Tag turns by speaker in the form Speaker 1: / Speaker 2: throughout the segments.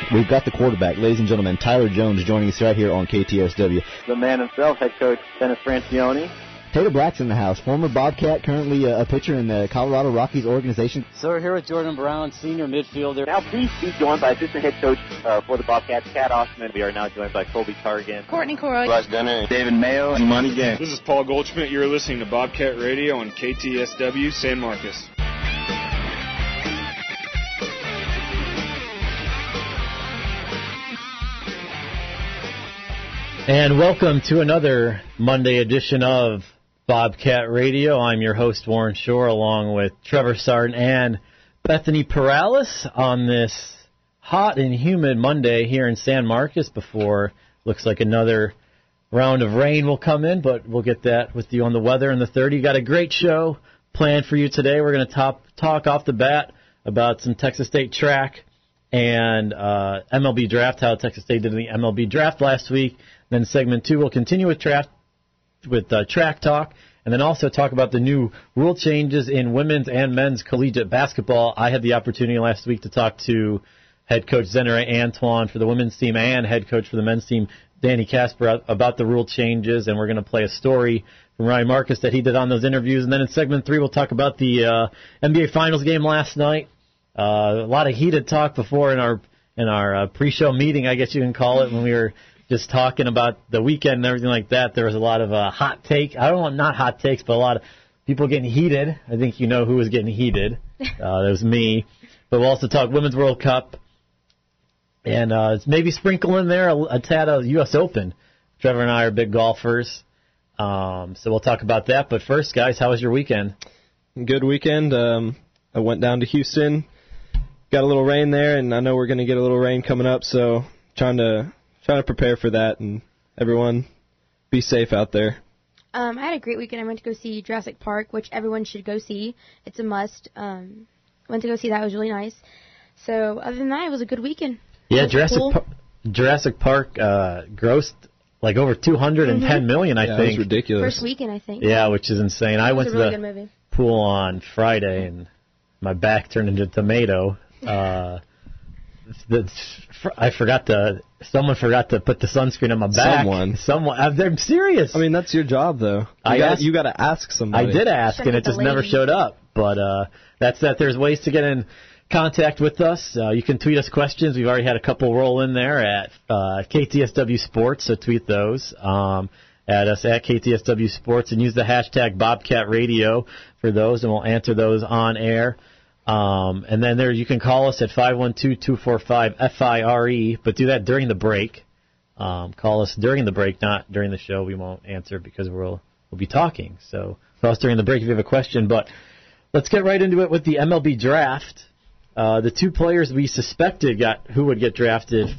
Speaker 1: we've got the quarterback, ladies and gentlemen, Tyler Jones, joining us right here on KTSW.
Speaker 2: The man himself, head coach Dennis Francione.
Speaker 1: Taylor Black's in the house, former Bobcat, currently a pitcher in the Colorado Rockies organization.
Speaker 3: So we're here with Jordan Brown, senior midfielder.
Speaker 2: Now pleased to be joined by assistant head coach for the Bobcats, Kat Osman. We are now joined by Colby Targan,
Speaker 4: Courtney Coroy,
Speaker 2: Russ Gunner, David Mayo, and Monty Gang.
Speaker 5: This is Paul Goldschmidt. You're listening to Bobcat Radio on KTSW San Marcos.
Speaker 3: And welcome to another Monday edition of Bobcat Radio. I'm your host, Warren Shore, along with Trevor Sarton and Bethany Perales on this hot and humid Monday here in San Marcos before looks like another round of rain will come in, but we'll get that with you on the weather in the 30. Got a great show planned for you today. We're going to talk off the bat about some Texas State track and MLB draft, how Texas State did in the MLB draft last week. Then segment 2, we'll continue with track talk, and then also talk about the new rule changes in women's and men's collegiate basketball. I had the opportunity last week to talk to head coach Zenere Antoine for the women's team and head coach for the men's team, Danny Casper, about the rule changes, and we're going to play a story from Ryan Marcus that he did on those interviews. And then in segment 3, we'll talk about the NBA Finals game last night. A lot of heated talk before in our pre-show meeting, I guess you can call it, when we were just talking about the weekend and everything like that. There was a lot of hot take. I don't want not hot takes, but a lot of people getting heated. I think you know who was getting heated. That was me. But we'll also talk Women's World Cup and maybe sprinkle in there a tad of U.S. Open. Trevor and I are big golfers, so we'll talk about that. But first, guys, how was your weekend?
Speaker 6: Good weekend. I went down to Houston. Got a little rain there, and I know we're going to get a little rain coming up, so trying to prepare for that, and everyone be safe out there.
Speaker 4: I had a great weekend. I went to go see Jurassic Park, which everyone should go see. It's a must. Went to go see that. It was really nice. So other than that, it was a good weekend.
Speaker 3: Yeah, Jurassic Park grossed like over $210 million, I think.
Speaker 6: That was ridiculous.
Speaker 4: First weekend, I think.
Speaker 3: Yeah, which is insane. I went to
Speaker 4: really the
Speaker 3: pool on Friday, and my back turned into tomato. Someone forgot to put the sunscreen on my back. Someone. I'm serious.
Speaker 6: I mean, that's your job, though. You got to ask somebody.
Speaker 3: I did ask, and it just never showed up. But that's that. There's ways to get in contact with us. You can tweet us questions. We've already had a couple roll in there at KTSW Sports, so tweet those at us at KTSW Sports and use the hashtag Bobcat Radio for those, and we'll answer those on air. And then there you can call us at 512-245-FIRE, but do that during the break. Call us during the break, not during the show. We won't answer because we'll be talking. So call us during the break if you have a question. But let's get right into it with the MLB draft. The two players we suspected who would get drafted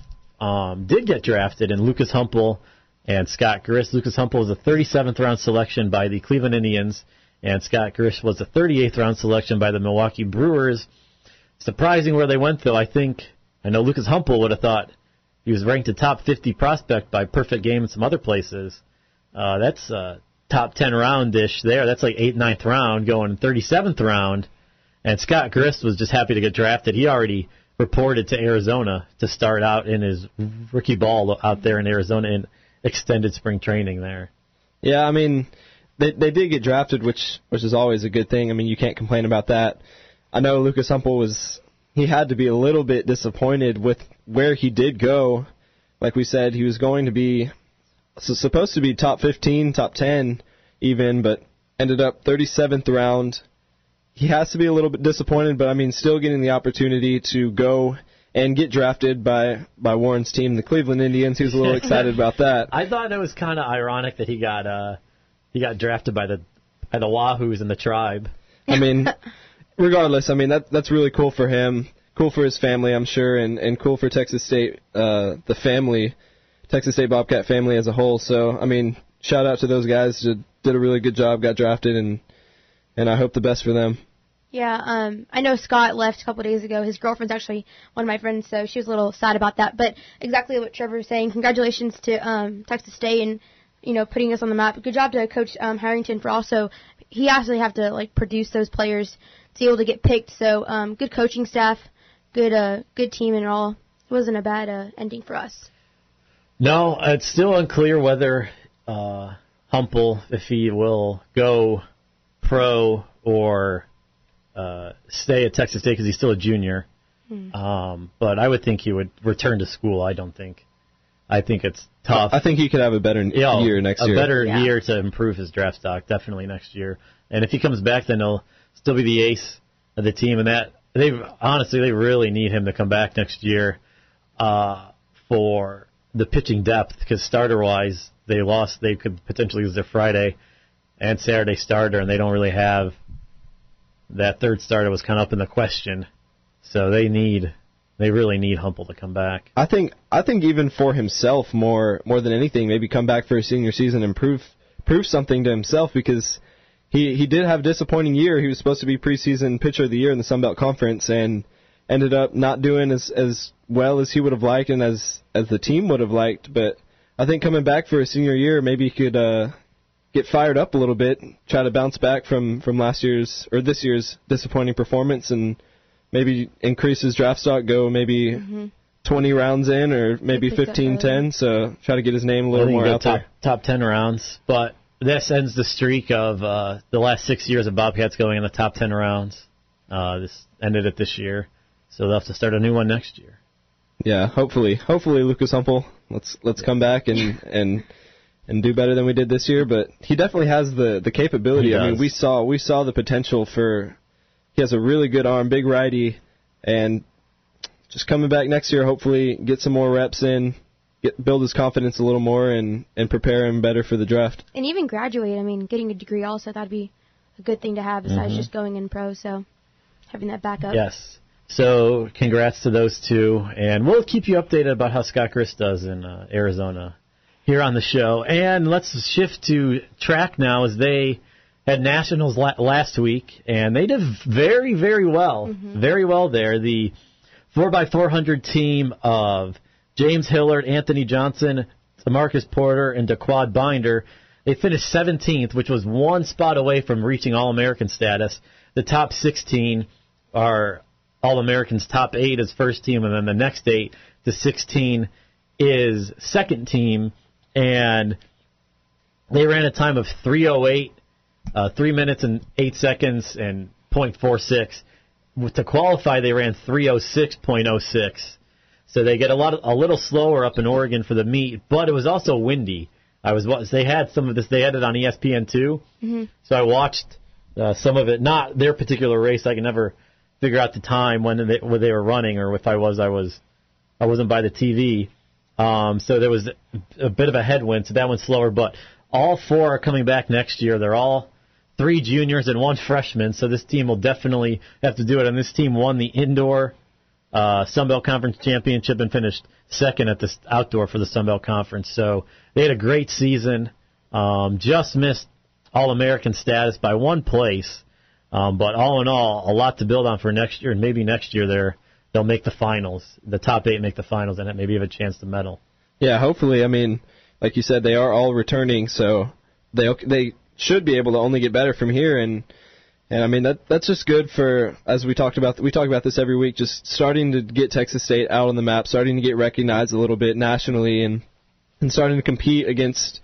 Speaker 3: did get drafted, in Lucas Humple and Scott Grish. Lucas Humple was a 37th round selection by the Cleveland Indians, and Scott Grish was a 38th round selection by the Milwaukee Brewers. Surprising where they went, though. I know Lucas Humple would have thought he was ranked a top 50 prospect by Perfect Game and some other places. That's top 10 round-ish there. That's like 8th, 9th round, going 37th round. And Scott Grish was just happy to get drafted. He already reported to Arizona to start out in his rookie ball out there in Arizona in extended spring training there.
Speaker 6: Yeah, I mean, They did get drafted, which is always a good thing. I mean, you can't complain about that. I know Lucas Humple he had to be a little bit disappointed with where he did go. Like we said, he was going to be supposed to be top 15, top 10 even, but ended up 37th round. He has to be a little bit disappointed, but I mean, still getting the opportunity to go and get drafted by Warren's team, the Cleveland Indians. He was a little excited about that.
Speaker 3: I thought it was kind of ironic that he got drafted by the Wahoos in the Tribe.
Speaker 6: I mean, regardless, I mean that's really cool for him, cool for his family, I'm sure, and cool for Texas State, the family, Texas State Bobcat family as a whole. So, I mean, shout out to those guys. Did a really good job, got drafted, and I hope the best for them.
Speaker 4: Yeah, I know Scott left a couple of days ago. His girlfriend's actually one of my friends, so she was a little sad about that. But exactly what Trevor was saying. Congratulations to Texas State and putting us on the map. Good job to Coach Harrington for also. He actually have to produce those players to be able to get picked. So good coaching staff, good team and all. wasn't a bad ending for us.
Speaker 3: No, it's still unclear whether Humple, if he will go pro or stay at Texas State because he's still a junior. But I would think he would return to school. I think it's tough.
Speaker 6: I think he could have a better year next year.
Speaker 3: A better year to improve his draft stock, definitely next year. And if he comes back, then he'll still be the ace of the team. And that they really need him to come back next year for the pitching depth, because starter-wise, they could potentially lose their Friday and Saturday starter, and they don't really have that third starter was kind of up in the question. So they really need Humple to come back.
Speaker 6: I think even for himself more than anything, maybe come back for his senior season and prove something to himself, because he did have a disappointing year. He was supposed to be preseason pitcher of the year in the Sun Belt Conference and ended up not doing as well as he would have liked and as the team would have liked. But I think coming back for his senior year, maybe he could get fired up a little bit, try to bounce back from this year's disappointing performance, and maybe increase his draft stock, go maybe 20 rounds in, or maybe 15-10, so try to get his name a little more out there.
Speaker 3: Top 10 rounds, but this ends the streak of the last 6 years of Bobcats going in the top 10 rounds. This ended it this year, so they'll have to start a new one next year.
Speaker 6: Yeah, hopefully Lucas Humple, let's come back and do better than we did this year. But he definitely has the capability. I mean, we saw the potential for. He has a really good arm, big righty, and just coming back next year, hopefully get some more reps in, build his confidence a little more, and prepare him better for the draft.
Speaker 4: And even graduate. I mean, getting a degree also, that'd be a good thing to have besides just going in pro. So having that backup.
Speaker 3: Yes. So congrats to those two, and we'll keep you updated about how Scott Grist does in Arizona here on the show. And let's shift to track now, as they had nationals last week, and they did very, very well. Very well there. The 4x400 team of James Hillard, Anthony Johnson, Marcus Porter, and Daquad Binder, they finished 17th, which was one spot away from reaching All-American status. The top 16 are All-Americans. Top 8 is first team, and then the next 8 to 16 is second team. And they ran a time of 3:08. 3 minutes and 8 seconds and .46. To qualify, they ran 3:06.06. So they get a little slower up in Oregon for the meet, but it was also windy. They had some of this. They had it on ESPN2, so I watched some of it. Not their particular race. I can never figure out the time when they were running, or if I wasn't by the TV. So there was a bit of a headwind, so that one's slower. But all 4 are coming back next year. They're all 3 juniors and 1 freshman, so this team will definitely have to do it. And this team won the indoor Sun Belt Conference championship and finished second at this outdoor for the Sun Belt Conference. So they had a great season. Just missed All-American status by 1 place. But all in all, a lot to build on for next year, and maybe next year they'll make the finals. The top 8 make the finals, and maybe have a chance to medal.
Speaker 6: Yeah, hopefully. I mean, like you said, they are all returning, so they should be able to only get better from here. And I mean, that's just good for, as we talk about this every week, just starting to get Texas State out on the map, starting to get recognized a little bit nationally, and starting to compete against,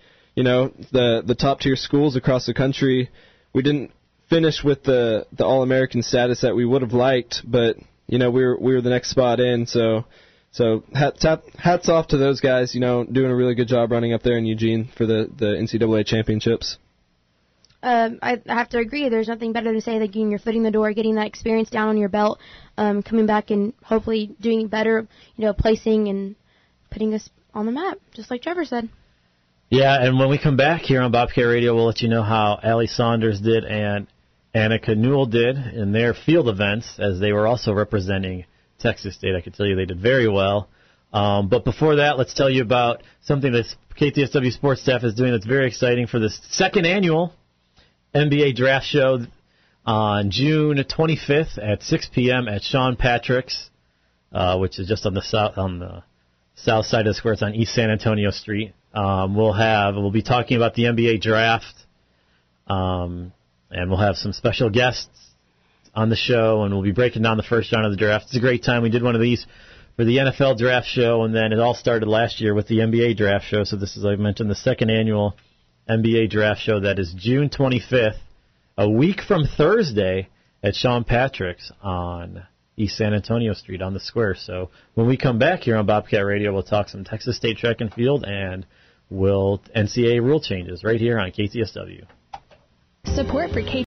Speaker 6: the top tier schools across the country. We didn't finish with the All-American status that we would have liked, but we were the next spot in. So hats off to those guys. Doing a really good job running up there in Eugene for the NCAA championships.
Speaker 4: I have to agree. There's nothing better to say than getting your foot in the door, getting that experience down on your belt, coming back and hopefully doing better, placing and putting us on the map, just like Trevor said.
Speaker 3: Yeah, and when we come back here on Bobcat Radio, we'll let you know how Allie Saunders did and Annika Newell did in their field events, as they were also representing Texas State. I can tell you they did very well. But before that, let's tell you about something that KTSW sports staff is doing that's very exciting for the second annual NBA Draft Show on June 25th at 6 p.m. at Sean Patrick's, which is just on the south side of the square. It's on East San Antonio Street. We'll be talking about the NBA Draft, and we'll have some special guests on the show, and we'll be breaking down the first round of the draft. It's a great time. We did one of these for the NFL draft show, and then it all started last year with the NBA draft show. So this is, I mentioned, the second annual NBA draft show. That is June 25th, a week from Thursday, at Sean Patrick's on East San Antonio Street on the Square. So when we come back here on Bobcat Radio, we'll talk some Texas State track and field, and we'll NCAA rule changes right here on KTSW.
Speaker 7: Support for